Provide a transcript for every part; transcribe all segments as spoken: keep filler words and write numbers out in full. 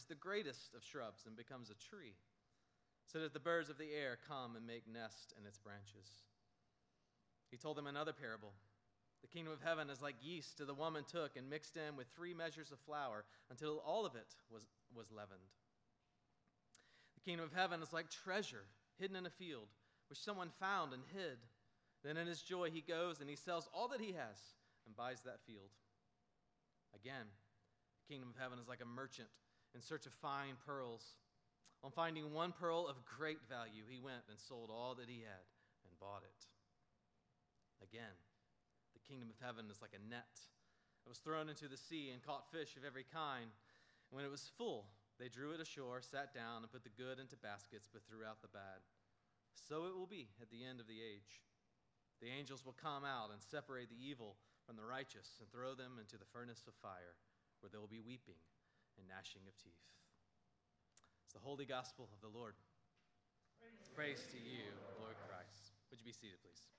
the greatest of shrubs and becomes a tree, so that the birds of the air come and make nest in its branches. He told them another parable. The kingdom of heaven is like yeast that the woman took and mixed in with three measures of flour until all of it was, was leavened. The kingdom of heaven is like treasure hidden in a field, which someone found and hid. Then in his joy he goes and he sells all that he has and buys that field. Again, the kingdom of heaven is like a merchant in search of fine pearls. On finding one pearl of great value, he went and sold all that he had and bought it. Again, the kingdom of heaven is like a net that was thrown into the sea and caught fish of every kind. And when it was full, they drew it ashore, sat down, and put the good into baskets, but threw out the bad. So it will be at the end of the age. The angels will come out and separate the evil from the righteous and throw them into the furnace of fire, where there will be weeping and gnashing of teeth. It's the holy gospel of the Lord. Praise, Praise to you, Lord Christ. Would you be seated, please?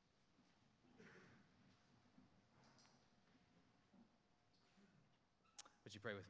Would you pray with me?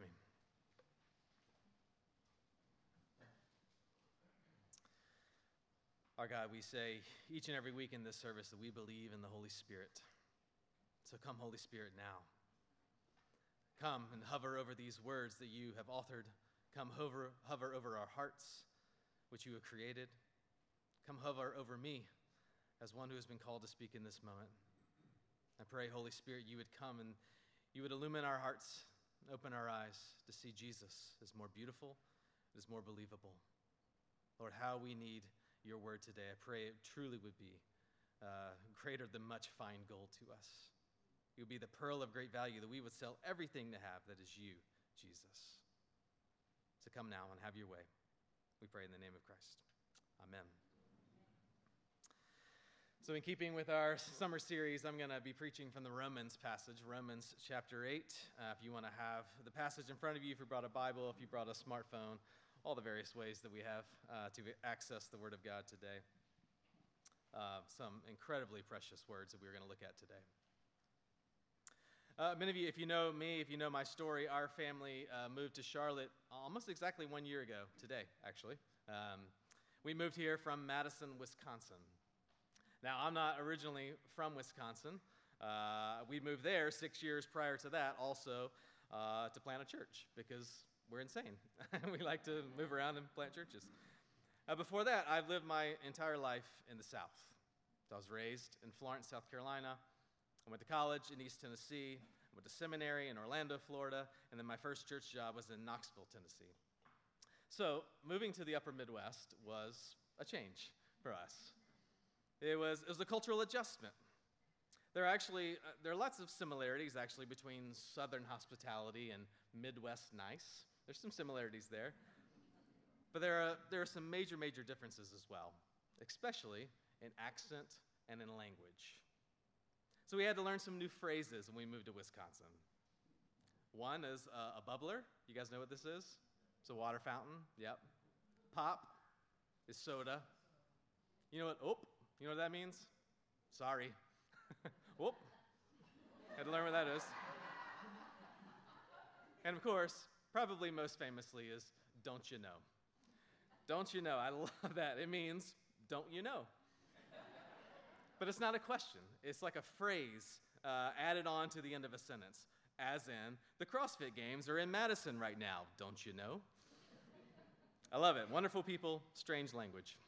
Our God, we say each and every week in this service that we believe in the Holy Spirit. So come, Holy Spirit, now. Come and hover over these words that you have authored. Come hover, hover over our hearts, which you have created. Come hover over me as one who has been called to speak in this moment. I pray, Holy Spirit, you would come and you would illumine our hearts, open our eyes to see Jesus as more beautiful, as more believable. Lord, how we need your word today. I pray it truly would be uh, greater than much fine gold to us. It would be the pearl of great value that we would sell everything to have that is you, Jesus. So come now and have your way. We pray in the name of Christ. Amen. So in keeping with our summer series, I'm going to be preaching from the Romans passage, Romans chapter eight. Uh, if you want to have the passage in front of you, if you brought a Bible, if you brought a smartphone, all the various ways that we have uh, to access the Word of God today. Uh, some incredibly precious words that we're going to look at today. Uh, many of you, if you know me, if you know my story, our family uh, moved to Charlotte almost exactly one year ago today, actually. Um, we moved here from Madison, Wisconsin. Now, I'm not originally from Wisconsin. Uh, we moved there six years prior to that also uh, to plant a church because we're insane. We like to move around and plant churches. Uh, before that, I've lived my entire life in the South. So I was raised in Florence, South Carolina. I went to college in East Tennessee. I went to seminary in Orlando, Florida. And then my first church job was in Knoxville, Tennessee. So moving to the upper Midwest was a change for us. It was, it was a cultural adjustment. There are actually, uh, there are lots of similarities actually between Southern hospitality and Midwest nice. There's some similarities there. But there are, there are some major, major differences as well, especially in accent and in language. So we had to learn some new phrases when we moved to Wisconsin. One is uh, a bubbler. You guys know what this is? It's a water fountain. Yep. Pop is soda. You know what? Oh, you know what that means? Sorry. Whoop. Had to learn what that is. And of course, probably most famously is, don't you know? Don't you know? I love that. It means, don't you know? But it's not a question. It's like a phrase uh, added on to the end of a sentence, as in, the CrossFit Games are in Madison right now. Don't you know? I love it. Wonderful people, strange language.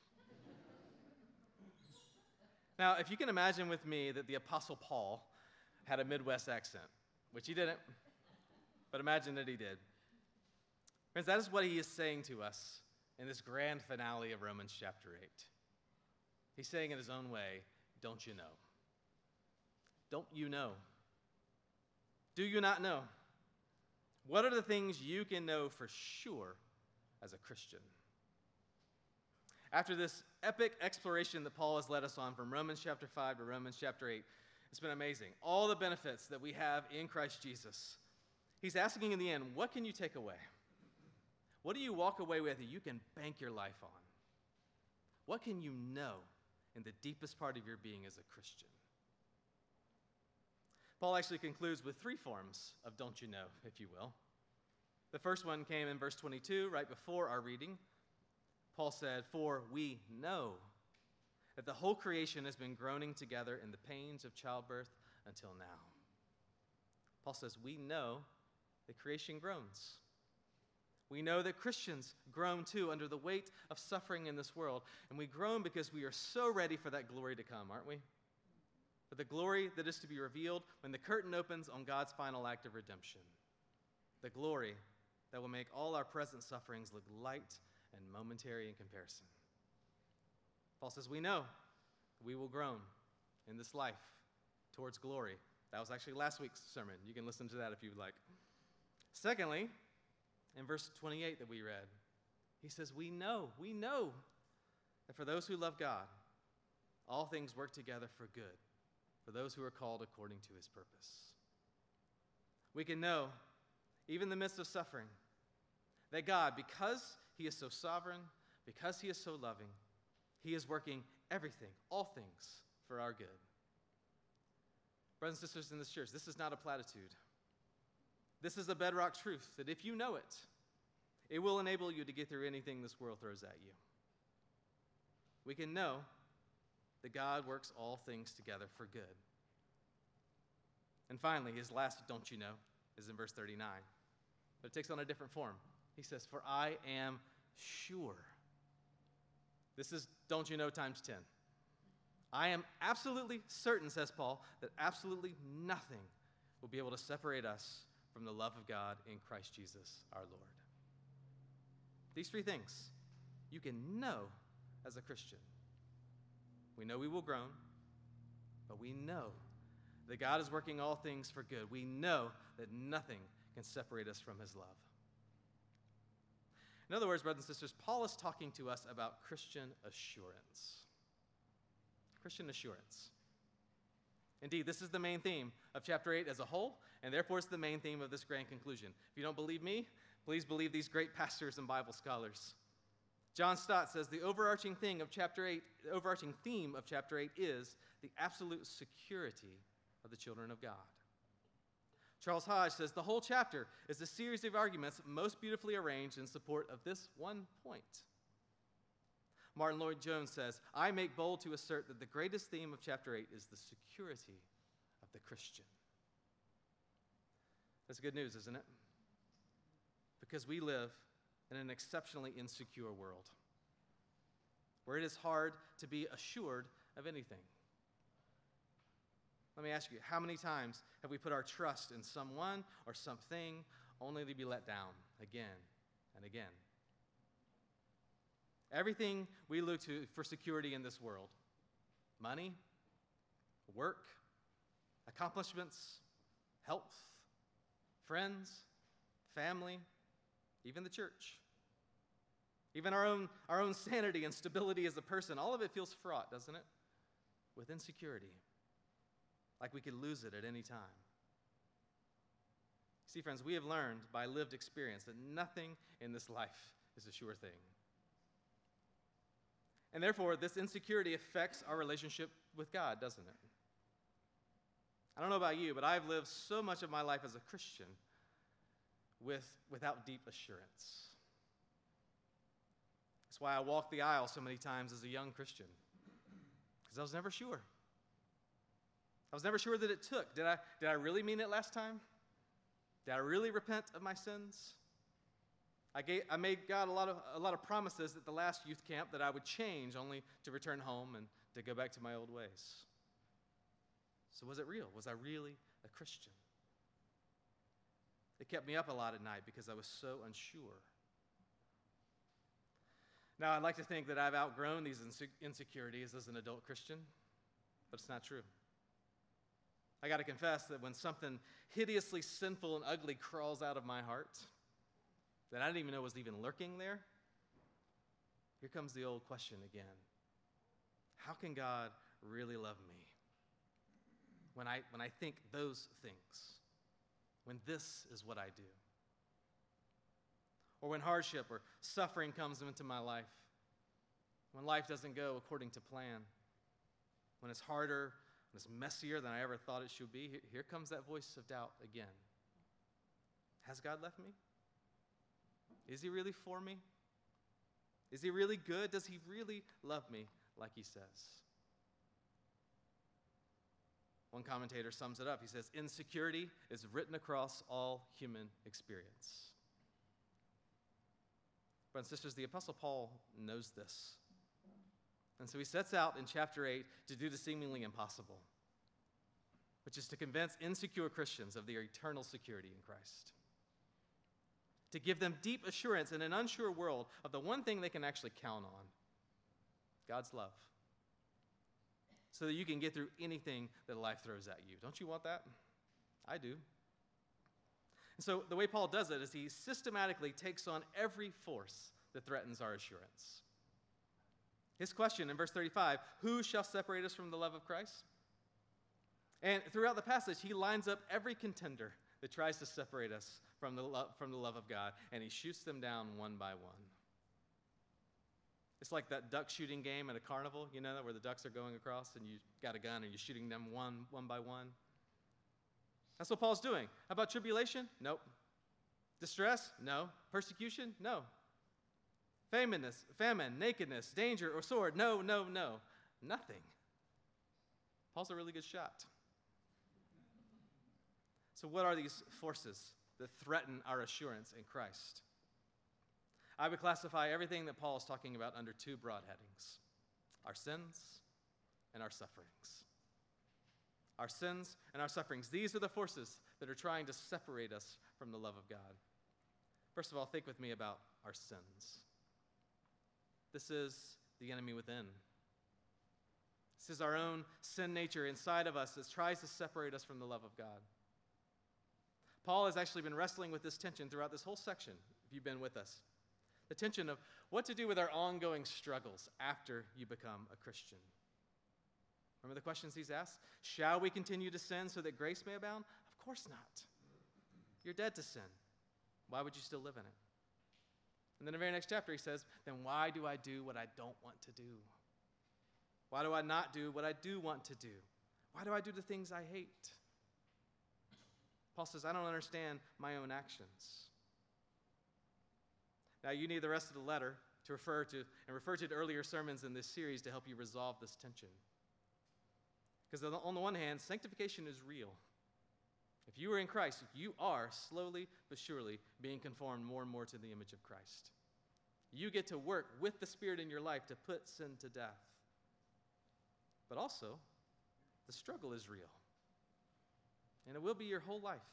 Now, if you can imagine with me that the Apostle Paul had a Midwest accent, which he didn't, but imagine that he did. Friends, that is what he is saying to us in this grand finale of Romans chapter eight. He's saying in his own way, don't you know? Don't you know? Do you not know? What are the things you can know for sure as a Christian? After this epic exploration that Paul has led us on from Romans chapter five to Romans chapter eight, it's been amazing. All the benefits that we have in Christ Jesus. He's asking in the end, what can you take away? What do you walk away with that you can bank your life on? What can you know in the deepest part of your being as a Christian? Paul actually concludes with three forms of don't you know, if you will. The first one came in verse twenty-two, right before our reading. Paul said, "For we know that the whole creation has been groaning together in the pains of childbirth until now." Paul says, we know that creation groans. We know that Christians groan too under the weight of suffering in this world. And we groan because we are so ready for that glory to come, aren't we? For the glory that is to be revealed when the curtain opens on God's final act of redemption. The glory that will make all our present sufferings look light and momentary in comparison. Paul says, we know we will groan in this life towards glory. That was actually last week's sermon. You can listen to that if you would like. Secondly, in verse twenty-eight that we read, he says, we know, we know that for those who love God, all things work together for good, for those who are called according to his purpose. We can know, even in the midst of suffering, that God, because he is so sovereign, because he is so loving, he is working everything, all things, for our good. Brothers and sisters in this church, this is not a platitude. This is a bedrock truth that if you know it, it will enable you to get through anything this world throws at you. We can know that God works all things together for good. And finally, his last "don't you know" is in verse thirty-nine. But it takes on a different form. He says, "For I am sure." This is "don't you know" times ten. I am absolutely certain, says Paul, that absolutely nothing will be able to separate us from the love of God in Christ Jesus our Lord. These three things you can know as a Christian. We know we will groan, but we know that God is working all things for good. We know that nothing can separate us from his love. In other words, brothers and sisters, Paul is talking to us about Christian assurance. Christian assurance. Indeed, this is the main theme of chapter eight as a whole, and therefore it's the main theme of this grand conclusion. If you don't believe me, please believe these great pastors and Bible scholars. John Stott says the overarching thing of chapter eight, the overarching theme of chapter eight is the absolute security of the children of God. Charles Hodge says the whole chapter is a series of arguments most beautifully arranged in support of this one point. Martin Lloyd-Jones says, I make bold to assert that the greatest theme of chapter eight is the security of the Christian. That's good news, isn't it? Because we live in an exceptionally insecure world where it is hard to be assured of anything. Let me ask you, how many times have we put our trust in someone or something only to be let down again and again? Everything we look to for security in this world, money, work, accomplishments, health, friends, family, even the church, even our own, our own sanity and stability as a person, all of it feels fraught, doesn't it? With insecurity, like we could lose it at any time. See, friends, we have learned by lived experience that nothing in this life is a sure thing. And therefore, this insecurity affects our relationship with God, doesn't it? I don't know about you, but I've lived so much of my life as a Christian with, without deep assurance. That's why I walked the aisle so many times as a young Christian, because I was never sure. I was never sure that it took. Did I, did I really mean it last time? Did I really repent of my sins? I, gave, I made God a lot of a lot of promises at the last youth camp that I would change, only to return home and to go back to my old ways. So was it real? Was I really a Christian? It kept me up a lot at night because I was so unsure. Now, I'd like to think that I've outgrown these inse- insecurities as an adult Christian, but it's not true. I got to confess that when something hideously sinful and ugly crawls out of my heart, that I didn't even know was even lurking there, here comes the old question again. How can God really love me when I, when I think those things, when this is what I do? Or when hardship or suffering comes into my life, when life doesn't go according to plan, when it's harder, when it's messier than I ever thought it should be, here, here comes that voice of doubt again. Has God left me? Is he really for me? Is he really good? Does he really love me like he says? One commentator sums it up. He says, insecurity is written across all human experience. Brothers and sisters, the Apostle Paul knows this. And so he sets out in chapter eight to do the seemingly impossible, which is to convince insecure Christians of their eternal security in Christ. To give them deep assurance in an unsure world of the one thing they can actually count on, God's love. So that you can get through anything that life throws at you. Don't you want that? I do. And so the way Paul does it is he systematically takes on every force that threatens our assurance. His question in verse thirty-five, who shall separate us from the love of Christ? And throughout the passage, he lines up every contender that tries to separate us from the, lo- from the love of God, and he shoots them down one by one. It's like that duck shooting game at a carnival, you know, where the ducks are going across and you got a gun and you're shooting them one, one by one. That's what Paul's doing. How about tribulation? Nope. Distress? No. Persecution? No. Famine, famine, nakedness, danger, or sword? No, no, no. Nothing. Paul's a really good shot. So what are these forces that threaten our assurance in Christ? I would classify everything that Paul is talking about under two broad headings: our sins and our sufferings. Our sins and our sufferings. These are the forces that are trying to separate us from the love of God. First of all, think with me about our sins. This is the enemy within. This is our own sin nature inside of us that tries to separate us from the love of God. Paul has actually been wrestling with this tension throughout this whole section, if you've been with us. The tension of what to do with our ongoing struggles after you become a Christian. Remember the questions he's asked? Shall we continue to sin so that grace may abound? Of course not. You're dead to sin. Why would you still live in it? And then in the very next chapter he says, then why do I do what I don't want to do? Why do I not do what I do want to do? Why do I do the things I hate? Paul says, I don't understand my own actions. Now, you need the rest of the letter to refer to, and refer to the earlier sermons in this series to help you resolve this tension. Because on the one hand, sanctification is real. If you are in Christ, you are slowly but surely being conformed more and more to the image of Christ. You get to work with the Spirit in your life to put sin to death. But also, the struggle is real. And it will be your whole life.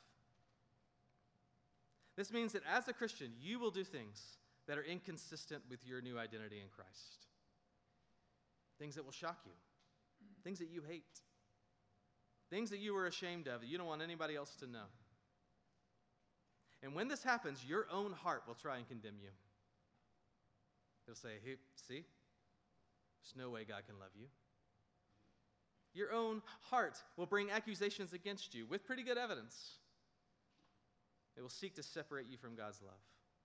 This means that as a Christian, you will do things that are inconsistent with your new identity in Christ. Things that will shock you. Things that you hate. Things that you are ashamed of, that you don't want anybody else to know. And when this happens, your own heart will try and condemn you. It'll say, hey, see? There's no way God can love you. Your own heart will bring accusations against you with pretty good evidence. It will seek to separate you from God's love.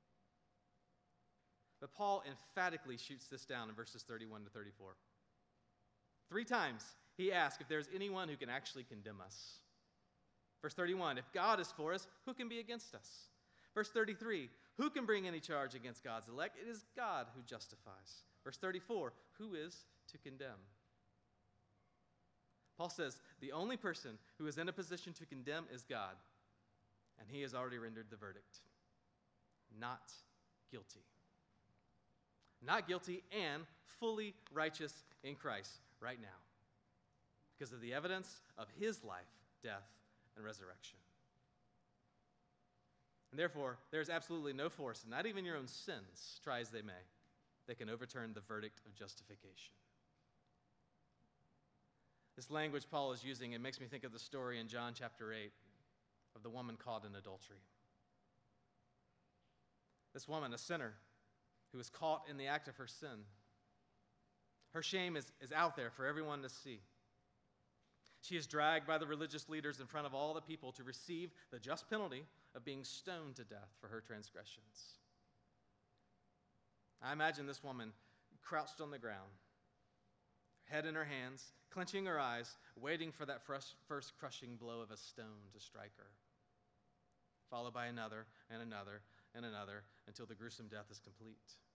But Paul emphatically shoots this down in verses thirty-one to thirty-four. Three times he asks if there's anyone who can actually condemn us. Verse thirty-one, if God is for us, who can be against us? Verse thirty-three, who can bring any charge against God's elect? It is God who justifies. Verse thirty-four, who is to condemn? Paul says the only person who is in a position to condemn is God, and he has already rendered the verdict. Not guilty. Not guilty and fully righteous in Christ right now because of the evidence of his life, death, and resurrection. And therefore, there's absolutely no force, not even your own sins, try as they may, that can overturn the verdict of justification. This language Paul is using, it makes me think of the story in John chapter eight of the woman caught in adultery. This woman, a sinner, who is caught in the act of her sin. Her shame is, is out there for everyone to see. She is dragged by the religious leaders in front of all the people to receive the just penalty of being stoned to death for her transgressions. I imagine this woman crouched on the ground, head in her hands, clenching her eyes, waiting for that first, first crushing blow of a stone to strike her, followed by another and another and another, until the gruesome death is complete.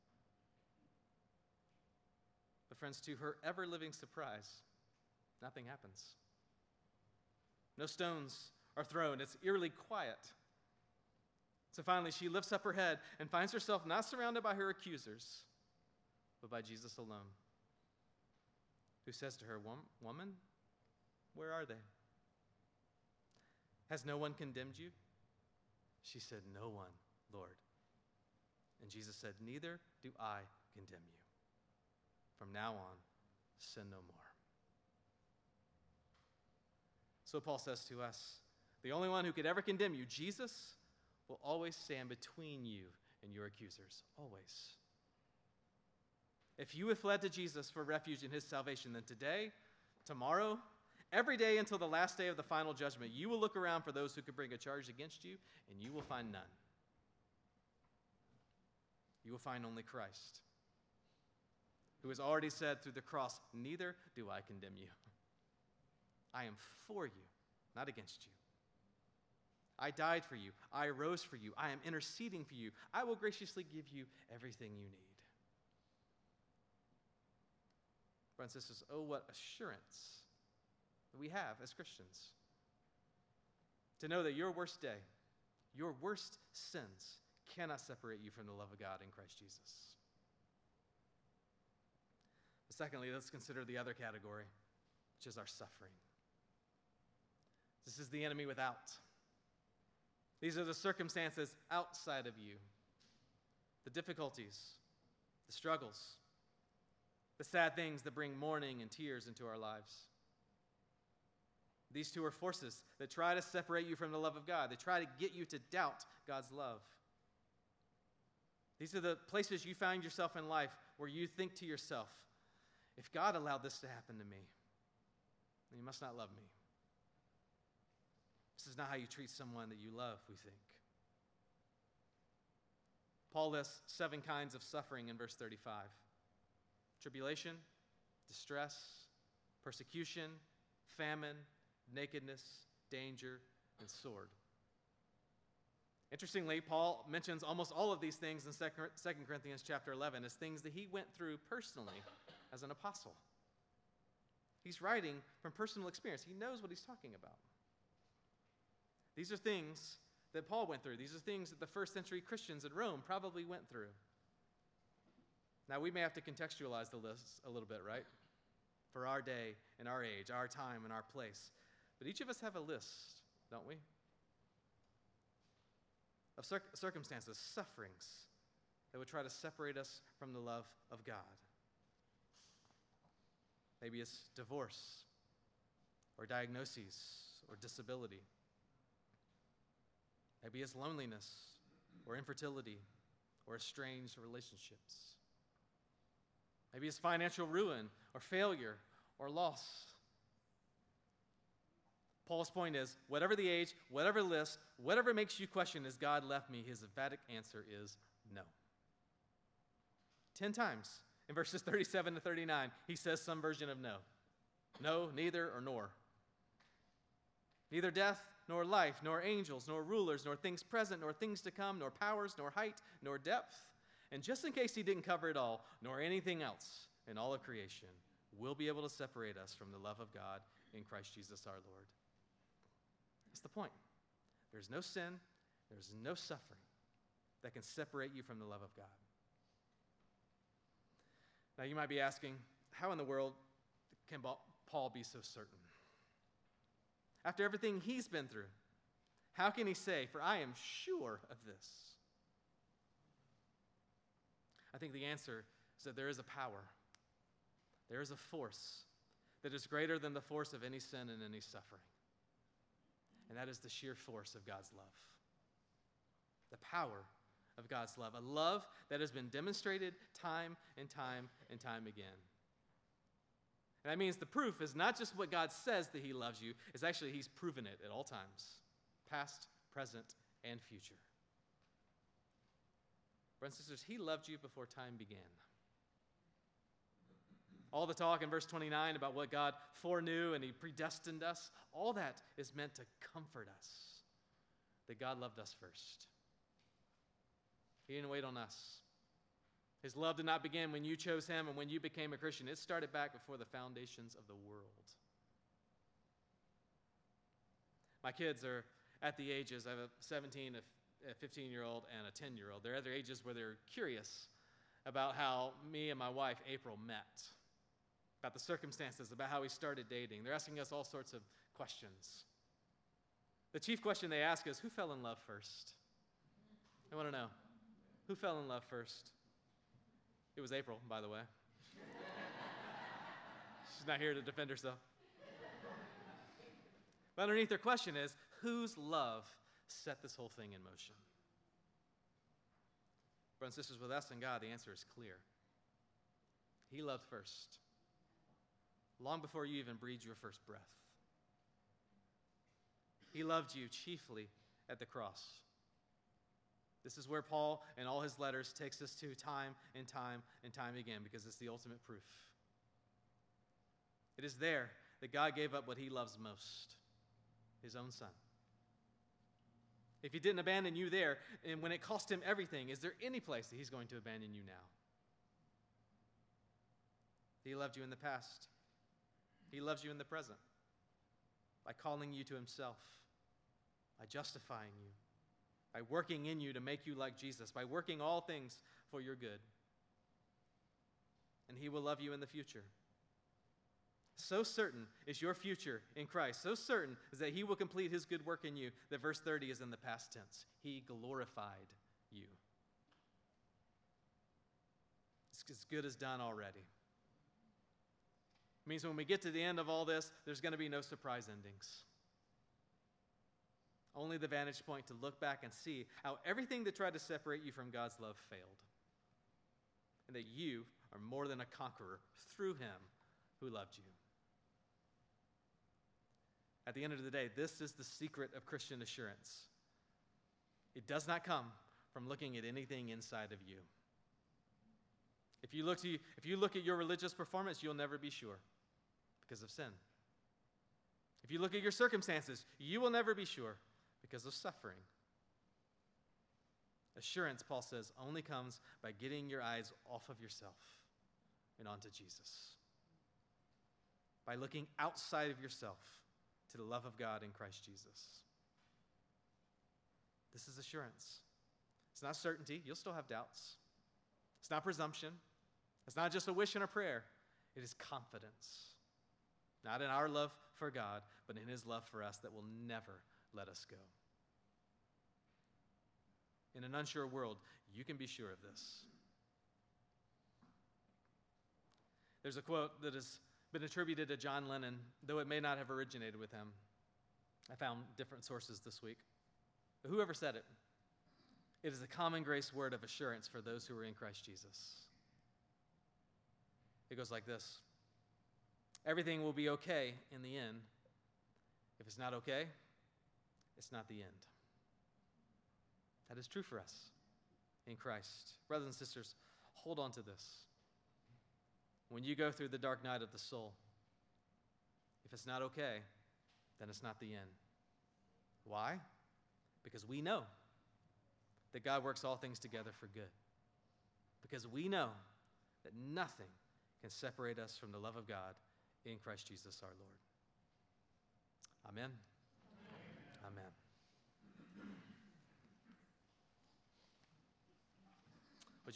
But friends, to her ever-living surprise, nothing happens. No stones are thrown. It's eerily quiet. So finally, she lifts up her head and finds herself not surrounded by her accusers, but by Jesus alone, who says to her, "Woman, where are they? Has no one condemned you?" She said, "No one, Lord." And Jesus said, "Neither do I condemn you. From now on, sin no more." So Paul says to us, the only one who could ever condemn you, Jesus, will always stand between you and your accusers, always. If you have fled to Jesus for refuge in his salvation, then today, tomorrow, every day until the last day of the final judgment, you will look around for those who could bring a charge against you, and you will find none. You will find only Christ, who has already said through the cross, "Neither do I condemn you. I am for you, not against you. I died for you. I rose for you. I am interceding for you. I will graciously give you everything you need." Brothers and sisters, oh, what assurance that we have as Christians to know that your worst day, your worst sins cannot separate you from the love of God in Christ Jesus. But secondly, let's consider the other category, which is our suffering. This is the enemy without. These are the circumstances outside of you, the difficulties, the struggles, the sad things that bring mourning and tears into our lives. These two are forces that try to separate you from the love of God. They try to get you to doubt God's love. These are the places you find yourself in life where you think to yourself, if God allowed this to happen to me, then he must not love me. This is not how you treat someone that you love, we think. Paul lists seven kinds of suffering in verse thirty-five. Tribulation, distress, persecution, famine, nakedness, danger, and sword. Interestingly, Paul mentions almost all of these things in Second Corinthians chapter eleven as things that he went through personally as an apostle. He's writing from personal experience. He knows what he's talking about. These are things that Paul went through. These are things that the first century Christians in Rome probably went through. Now, we may have to contextualize the list a little bit, right? For our day and our age, our time and our place. But each of us have a list, don't we? Of cir- circumstances, sufferings that would try to separate us from the love of God. Maybe it's divorce, or diagnoses, or disability. Maybe it's loneliness, or infertility, or estranged relationships. Maybe it's financial ruin, or failure, or loss. Paul's point is, whatever the age, whatever list, whatever makes you question, has God left me? His emphatic answer is no. Ten times in verses thirty-seven to thirty-nine, he says some version of no. No, neither, or nor. Neither death, nor life, nor angels, nor rulers, nor things present, nor things to come, nor powers, nor height, nor depth. And just in case he didn't cover it all, nor anything else in all of creation will be able to separate us from the love of God in Christ Jesus our Lord. That's the point. There's no sin, there's no suffering that can separate you from the love of God. Now you might be asking, how in the world can Paul be so certain? After everything he's been through, how can he say, "For I am sure of this"? I think the answer is that there is a power, there is a force that is greater than the force of any sin and any suffering. And that is the sheer force of God's love. The power of God's love. A love that has been demonstrated time and time and time again. And that means the proof is not just what God says that he loves you, it's actually he's proven it at all times. Past, present, and future. Brothers and sisters, he loved you before time began. All the talk in verse twenty-nine about what God foreknew and he predestined us, all that is meant to comfort us that God loved us first. He didn't wait on us. His love did not begin when you chose him and when you became a Christian. It started back before the foundations of the world. My kids are at the ages, I have a seventeen, a fifteen-year-old, and a ten-year-old. They're at their ages where they're curious about how me and my wife, April, met, about the circumstances, about how we started dating. They're asking us all sorts of questions. The chief question they ask is, who fell in love first? I want to know, who fell in love first? It was April, by the way. She's not here to defend herself. But underneath their question is, whose love set this whole thing in motion? Brothers and sisters, with us and God, the answer is clear. He loved first, long before you even breathed your first breath. He loved you chiefly at the cross. This is where Paul, in all his letters, takes us to time and time and time again, because it's the ultimate proof. It is there that God gave up what he loves most, his own son. If he didn't abandon you there, and when it cost him everything, is there any place that he's going to abandon you now? He loved you in the past. He loves you in the present by calling you to himself, by justifying you, by working in you to make you like Jesus, by working all things for your good. And he will love you in the future. So certain is your future in Christ, so certain is that he will complete his good work in you, that verse thirty is in the past tense. He glorified you. It's as good as done already. It means when we get to the end of all this, there's going to be no surprise endings. Only the vantage point to look back and see how everything that tried to separate you from God's love failed. And that you are more than a conqueror through him who loved you. At the end of the day, this is the secret of Christian assurance. It does not come from looking at anything inside of you. If you look to, if you look at your religious performance, you'll never be sure because of sin. If you look at your circumstances, you will never be sure because of suffering. Assurance, Paul says, only comes by getting your eyes off of yourself and onto Jesus. By looking outside of yourself to the love of God in Christ Jesus. This is assurance. It's not certainty. You'll still have doubts. It's not presumption. It's not just a wish and a prayer. It is confidence. Not in our love for God, but in his love for us that will never let us go. In an unsure world, you can be sure of this. There's a quote that has been attributed to John Lennon, though it may not have originated with him. I found different sources this week. But whoever said it, it is a common grace word of assurance for those who are in Christ Jesus. It goes like this. Everything will be okay in the end. If it's not okay, it's not the end. That is true for us in Christ. Brothers and sisters, hold on to this. When you go through the dark night of the soul, if it's not okay, then it's not the end. Why? Because we know that God works all things together for good. Because we know that nothing can separate us from the love of God in Christ Jesus our Lord. Amen. Amen. Amen.